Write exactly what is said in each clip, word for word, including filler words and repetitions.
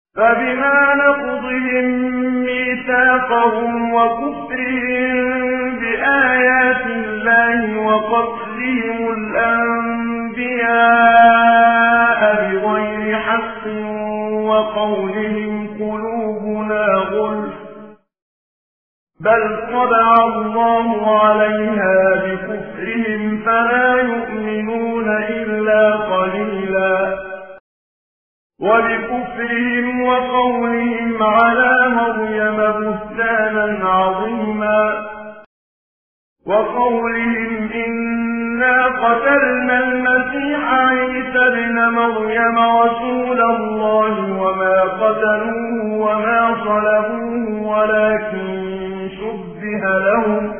فبما نقضهم ميثاقهم وكفرهم بآيات الله وقتلهم الأنبياء بغير حق وقولهم قلوبنا غلف بل طبع الله عليها بكفرهم فلا يؤمنون إلا قليلا وبكفرهم وقولهم على مريم بهتانا عظيما وقولهم إنا قتلنا المسيح عيسى ابن مريم رسول الله وما قتلوه وما صلبوه ولكن شبه لهم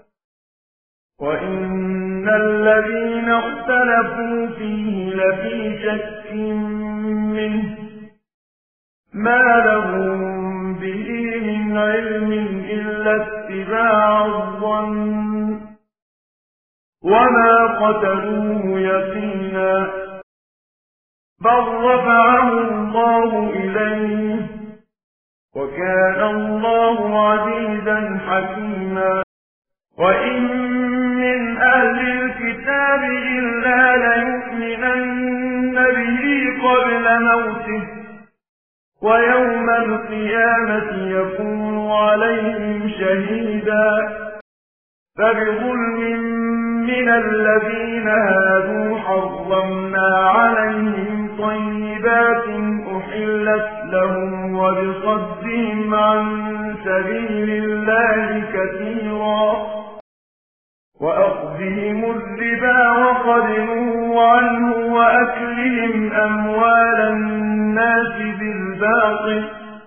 وإن الذين اختلفوا فيه لفي شك منه ما لهم به من علم إلا اتباع الظن وما قتلوه يقينا بل رفعه الله إليه وكان الله عزيزا حكيما وإن من أهل الكتاب إلا ليؤمنن به قبل موته ويوم القيامة يكون عليهم شهيدا فبظلم من الذين هادوا حرمنا عليهم طيبات أحلت لهم وبصدهم عن سبيل الله كثيرا وأخذهم الربا وقد نهوا عنه وأكلهم أموال الناس بالباطل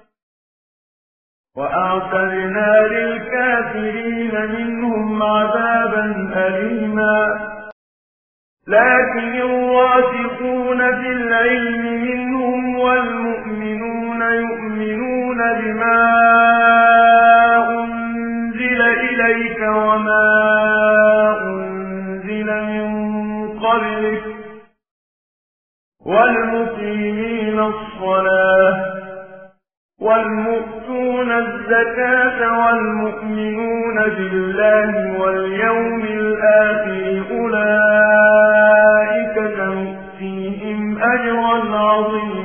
وأعتدنا للكافرين منهم عذابا أليما لكن الراسخون في العلم منهم والمؤمنون يؤمنون بما أنزل إليك وما أنزل من قبلك والمقيمين الصلاة والمؤتون الزكاة والمؤمنون بالله واليوم الآخر أولئك سنؤتيهم أجرا عظيما